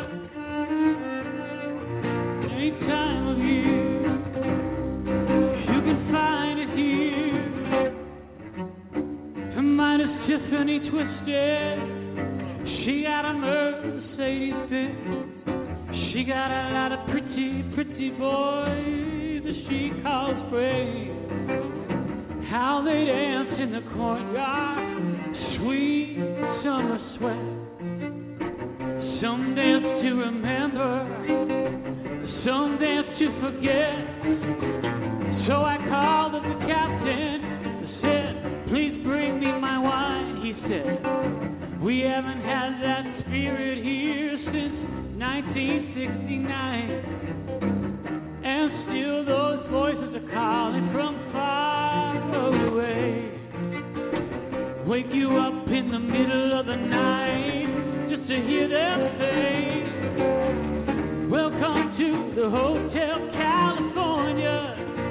Any time of year, you can find it here. Her mind is Tiffany twisted. She got a Mercedes Benz. She got a lot of pretty, pretty boys that she calls friends. How they dance in the courtyard, sweet summer sweat. Some dance to remember, some dance to forget. So I called up the captain, said, please bring me my wine. He said, we haven't had that spirit here since 1969. And still those voices are calling from far away. Wake you up in the middle of the night just to hear them say, welcome to the Hotel California.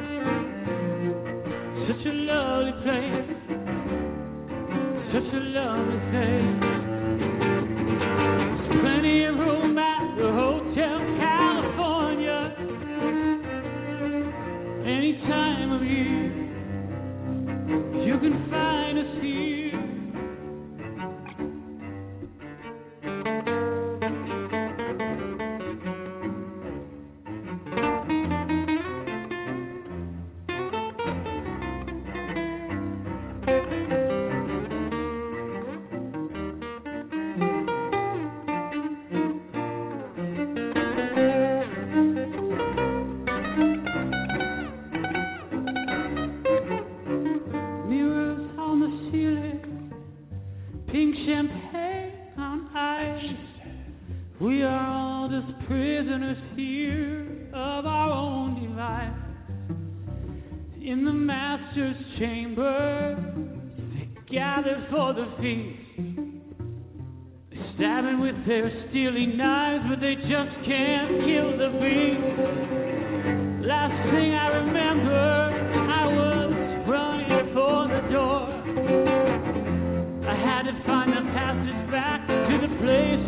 Such a lovely place, such a lovely place. There's plenty of room at the Hotel California. Any time of year, you can find us here. Mirrors on the ceiling, pink champagne on ice. We are all just prisoners here of our own device. In the master's chamber, they gather for the feast. They stabbing with their steely knives, but they just can't kill the beast. Last thing I remember, I was running for the door. I had to find the passage back to the place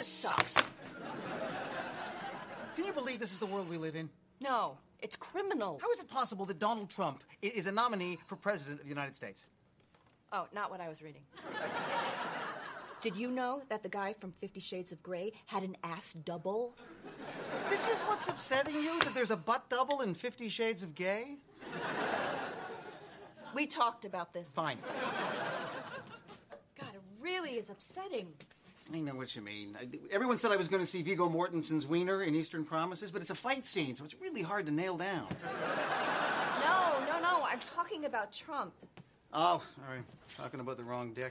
sucks. Can you believe this is the world we live in? No, it's criminal. How is it possible that Donald Trump is a nominee for president of the United States? Oh, not what I was reading. Did you know that the guy from 50 Shades of Grey had an ass double? This is what's upsetting you? That there's a butt double in 50 Shades of Gay? We talked about this. Fine. God, it really is upsetting. I know what you mean. Everyone said I was going to see Viggo Mortensen's wiener in Eastern Promises, but it's a fight scene, so it's really hard to nail down. No, I'm talking about Trump. Oh, sorry. Talking about the wrong dick.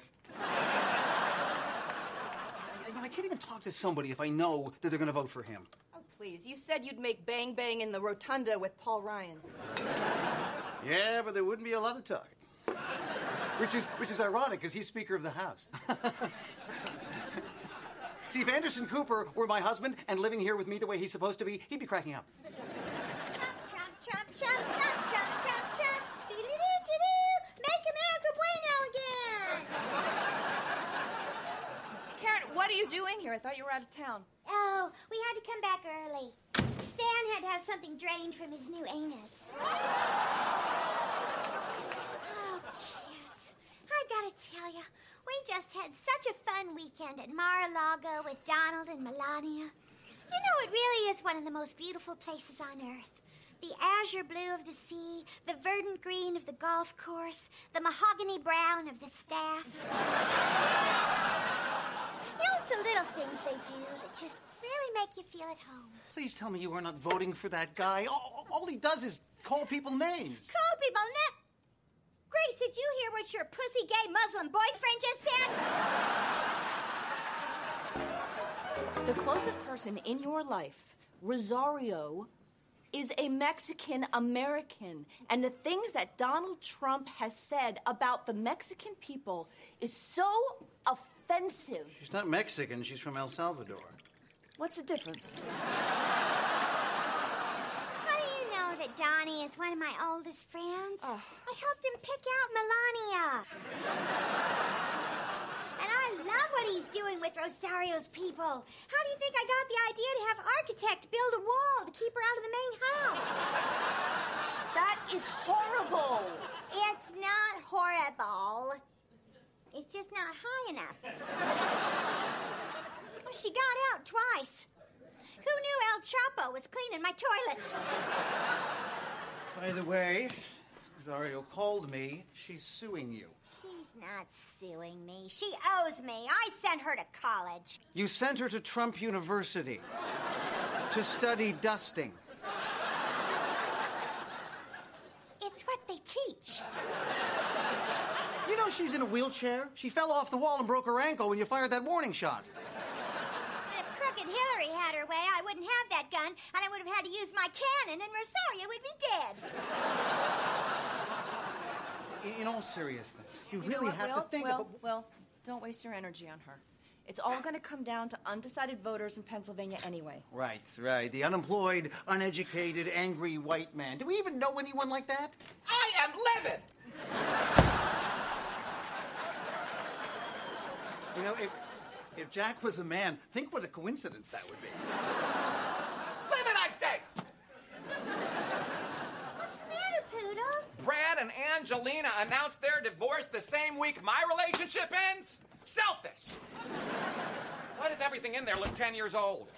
I can't even talk to somebody if I know that they're going to vote for him. Oh, please. You said you'd make Bang Bang in the Rotunda with Paul Ryan. Yeah, but there wouldn't be a lot of talking. Which is ironic, because he's Speaker of the House. See, if Anderson Cooper were my husband and living here with me the way he's supposed to be, he'd be cracking up. Trump. Doo-doo-doo-doo-doo. Make America bueno again. Karen, what are you doing here? I thought you were out of town. Oh, we had to come back early. Stan had to have something drained from his new anus. Oh, kids. I gotta tell you, we just had such a fun weekend at Mar-a-Lago with Donald and Melania. You know, it really is one of the most beautiful places on earth. The azure blue of the sea, the verdant green of the golf course, the mahogany brown of the staff. You know, it's the little things they do that just really make you feel at home. Please tell me you are not voting for that guy. All he does is call people names. Call people Grace, did you hear what your pussy gay Muslim boyfriend just said? The closest person in your life, Rosario, is a Mexican American. And the things that Donald Trump has said about the Mexican people is so offensive. She's not Mexican. She's from El Salvador. What's the difference? How do you know that Donnie is one of my oldest friends? I helped him pick out Melania. And I love what he's doing with Rosario's people. How do you think I got the idea to have architect build a wall to keep her out of the main house? That is horrible. It's not horrible. It's just not high enough. Well, she got out twice. Who knew El Chapo was cleaning my toilets? By the way, Rosario called me. She's suing you. She's not suing me. She owes me. I sent her to college. You sent her to Trump University to study dusting. It's what they teach. Do you know she's in a wheelchair? She fell off the wall and broke her ankle when you fired that warning shot. If Crooked Hillary had her way, I wouldn't have that gun, and I would have had to use my cannon, and Rosario would be dead. In all seriousness, you know really what, have to think about... Well, don't waste your energy on her. It's all going to come down to undecided voters in Pennsylvania anyway. Right. The unemployed, uneducated, angry white man. Do we even know anyone like that? I am livid! You know, if Jack was a man, think what a coincidence that would be. Livid, I say! What's the matter, Poodle? Brad and Angelina announced their divorce the same week my relationship ends? Selfish! Why does everything in there look 10 years old?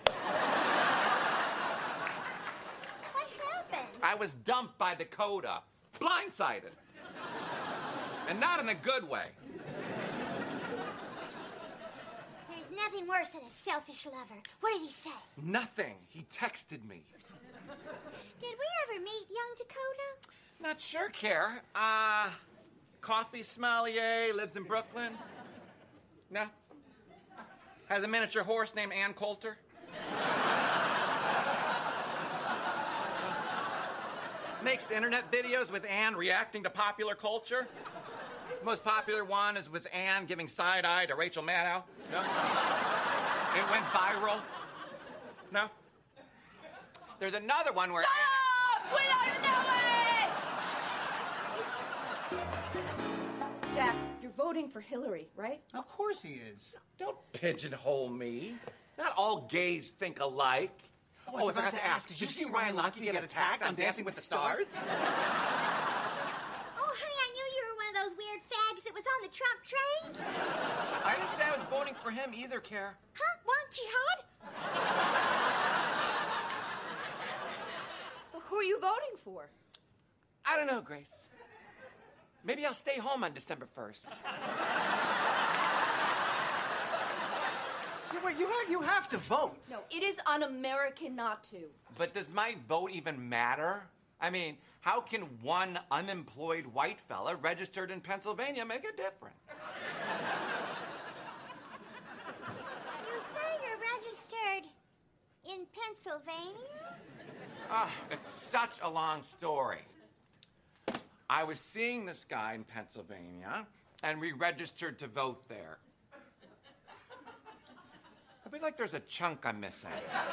What happened? I was dumped by Dakota. Blindsided. And not in a good way. There's nothing worse than a selfish lover. What did he say? Nothing. He texted me. Did we ever meet young Dakota? Not sure, Care. Coffee sommelier, lives in Brooklyn. No? Has a miniature horse named Ann Coulter. Makes internet videos with Ann reacting to popular culture. Most popular one is with Ann giving side-eye to Rachel Maddow. No? It went viral. No? There's another one where Stop! We don't know it! Jack, you're voting for Hillary, right? Of course he is. Don't pigeonhole me. Not all gays think alike. I forgot to ask, did you see Ryan Lochte get attacked on Dancing with the Stars? Oh, honey, I knew you were one of those weird fags that was on the Trump train. I didn't say I was voting for him either, Care. Huh? Want jihad? Well, who are you voting for? I don't know, Grace. Maybe I'll stay home on December 1st. You have to vote. No, it is un-American not to. But does my vote even matter? I mean, how can one unemployed white fella registered in Pennsylvania make a difference? You say you're registered in Pennsylvania? It's such a long story. I was seeing this guy in Pennsylvania, and we registered to vote there. I feel like there's a chunk I'm missing.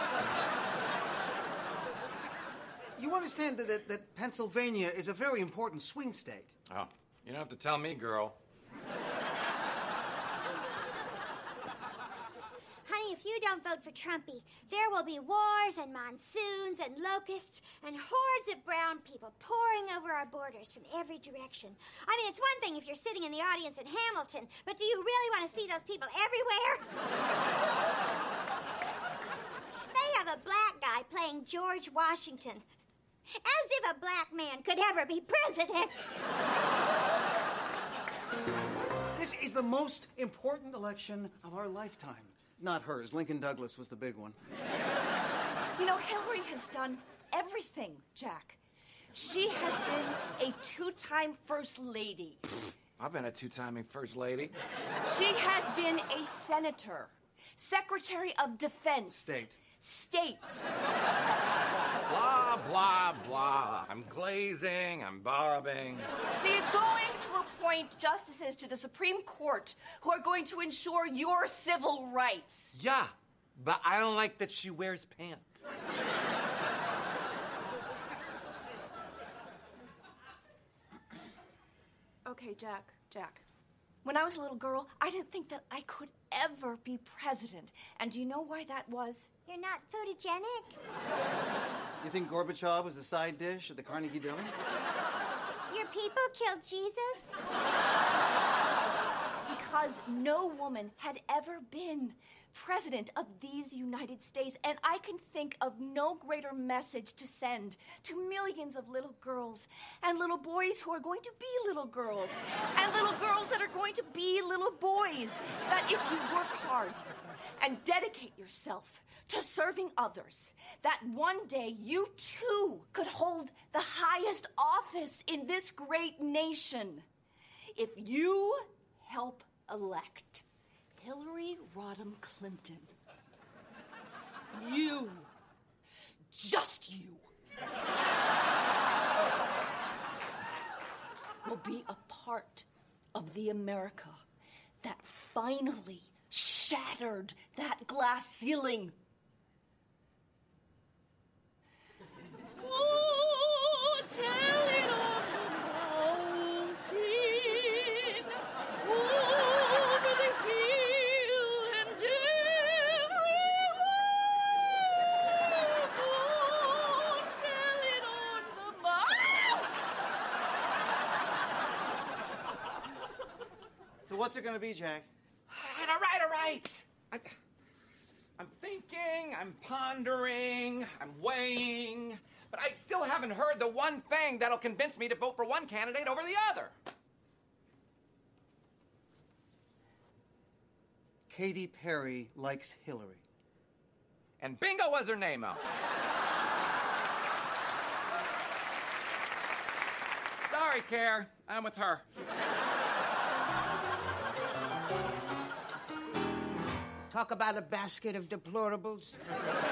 You understand that Pennsylvania is a very important swing state. Oh, you don't have to tell me, girl. Honey, if you don't vote for Trumpy, there will be wars and monsoons and locusts and hordes of brown people pouring over our borders from every direction. I mean, it's one thing if you're sitting in the audience in Hamilton, but do you really want to see those people everywhere? They have a black guy playing George Washington. As if a black man could ever be president. This is the most important election of our lifetime. Not hers. Lincoln Douglas was the big one. You know, Hillary has done everything, Jack. She has been a two-time First Lady. I've been a two-timing First Lady. She has been a senator, Secretary of Defense. State. Blah, blah, blah. I'm glazing, I'm bobbing. She is going to appoint justices to the Supreme Court who are going to ensure your civil rights. Yeah, but I don't like that she wears pants. Okay, Jack. When I was a little girl, I didn't think that I could ever be president. And do you know why that was? You're not photogenic? You think Gorbachev was a side dish at the Carnegie Deli? Your people killed Jesus? Because no woman had ever been president of these United States, and I can think of no greater message to send to millions of little girls and little boys who are going to be little girls and little girls that are going to be little boys, that if you work hard and dedicate yourself to serving others, that one day you too could hold the highest office in this great nation. If you help elect Hillary Rodham Clinton, you, just you, will be a part of the America that finally shattered that glass ceiling. Oh, tell it on the mountain, over the hill and everywhere. Oh, tell it on the mountain. So what's it going to be, Jack? All right. I'm thinking, I'm pondering, I'm weighing, but I still haven't heard the one thing that'll convince me to vote for one candidate over the other. Katy Perry likes Hillary. And bingo was her name-o. Sorry, Care. I'm with her. Talk about a basket of deplorables.